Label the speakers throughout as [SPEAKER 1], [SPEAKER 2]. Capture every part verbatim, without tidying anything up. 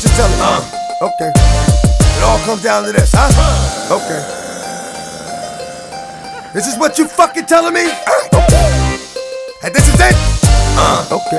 [SPEAKER 1] you're telling me. Uh. Okay. It all comes down to this, huh? Okay. This is what you fucking telling me? Okay. And this is it? Uh. Okay.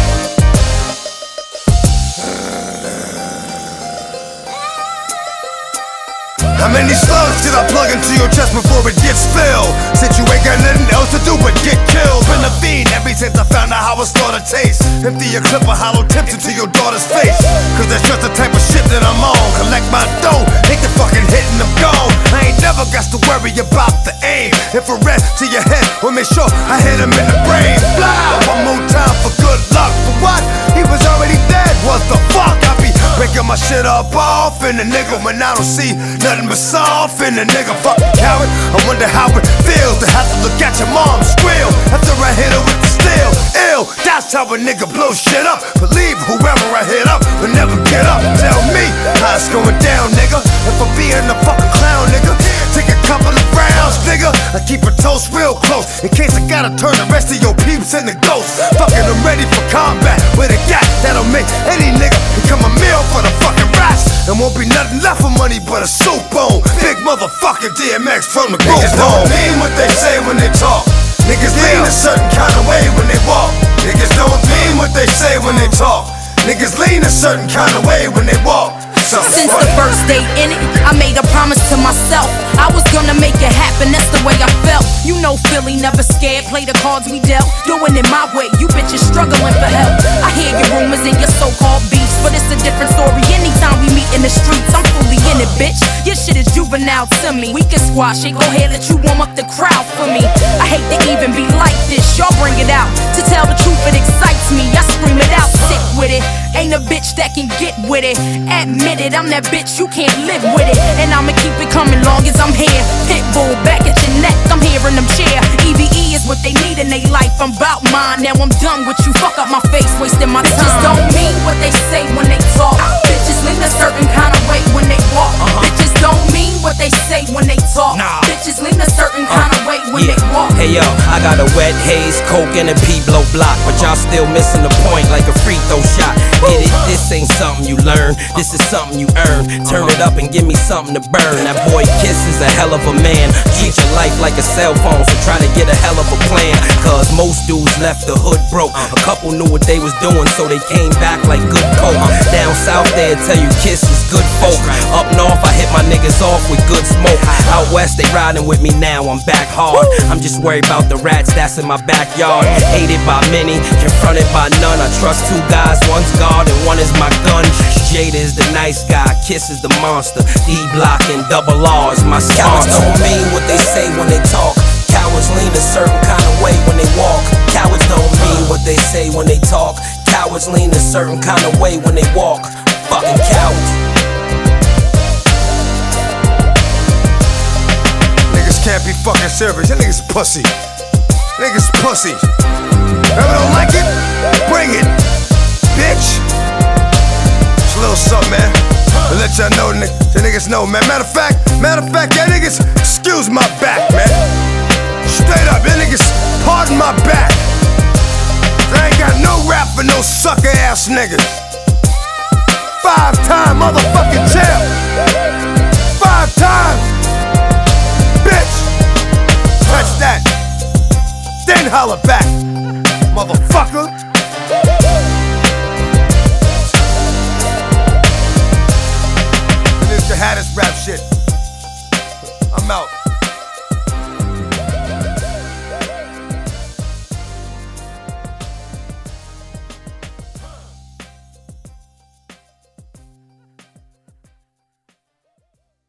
[SPEAKER 1] How many slugs did I plug into your chest before it gets filled? Since you ain't got nothing else to do but get killed. Been a fiend ever since I found out how a slaughter tastes. Empty your clip of hollow tips into your daughter's face. Cause that's just the type of shit that I'm on. Collect my dough, hit the fucking hit and I'm gone. I ain't never got to worry about the aim. Infrared to your head, we'll make sure I hit him in the brain. Blah! One more time for good luck. For what? He was already dead. What the fuck? I be breaking my shit up off in the nigga when I don't see nothing but soft in the nigga. Fucking coward. I wonder how it feels to have to look at your mom squeal after I hit her with the steel. Ill, that's how a nigga blow shit up. Believe whoever I hit up will never get up. Tell me how it's going down, nigga. If I'm being a fucking clown, nigga, take a couple of rounds, nigga. I keep a toast real close in case I gotta turn the rest of your peeps into ghosts. Fucking I'm ready for combat with a gat that'll make any nigga become a meal for the fucking rats. And won't be nothing left for money but a soup bone. Big motherfucking D M X from the group. Niggas don't mean what they say when they talk. Niggas lean a certain kind of way when they walk. Niggas don't mean what they say when they talk. Niggas lean a certain kind of way when they walk.
[SPEAKER 2] Since the first day in it, I made a promise to myself I was gonna make it happen, that's the way I felt. You know Philly, never scared, play the cards we dealt. Doing it my way, you bitches struggling for help. I hear your rumors and your so-called beefs, but it's a different story anytime we meet in the streets. I'm fully in it, bitch, your shit is juvenile to me. We can squash it, go ahead, let you warm up the crowd for me. I hate to even be like this, y'all bring it out. To tell the truth, it excites me, I scream it out, sick with it. Ain't a bitch that can get with it, admit it. I'm that bitch, you can't live with it. And I'ma keep it coming long as I'm here. Pitbull back at your neck, I'm here in them chair. E V E is what they need in their life, I'm bout mine. Now I'm done with you, fuck up my face, wasting my time. Bitches don't mean what they say when they talk. Bitches lean a certain kind of way when they walk. uh-huh. Bitches don't mean what they say when they talk. Nah. Bitches lean a certain kind of way when
[SPEAKER 3] yeah.
[SPEAKER 2] they walk.
[SPEAKER 3] Hey yo, I got a wet haze, coke and a P-blow block, but y'all still missing the point like a free throw shot. Get it? This ain't something you learn, this is something you earn. Turn it up and give me something to burn. That boy Kiss is a hell of a man. Treat your life like a cell phone, so try to get a hell of a plan. Cause most dudes left the hood broke. A couple knew what they was doing, so they came back like good coke. Down south they tell you Kiss is good folk. Up north I hit my niggas off with good smoke. Out west they riding with me now, I'm back hard. I'm just worried about the rats that's in my backyard. Hated by many, confronted by none. I trust two guys, one's God and one is my gun. Jada is the nice guy, Kiss is the monster. D-Block and Double R is my sponsor. Cowards don't mean what they say when they talk. Cowards lean a certain kind of way when they walk. Cowards don't mean what they say when they talk. Cowards lean a certain kind of way when they walk. Fucking cowards.
[SPEAKER 1] Niggas can't be fucking serious. That niggas pussy. Niggas pussy. Ever don't like it? Bring it, bitch. It's a little something, man. To let y'all know, the niggas know, man. Matter of fact, matter of fact, y'all niggas, excuse my back, man. Straight up, y'all niggas, pardon my back. I ain't got no rap for no sucker ass niggas. Five time motherfucking champ. Five times. Bitch. Touch that. Then holler back, motherfucker. It is the hottest rap shit. I'm out.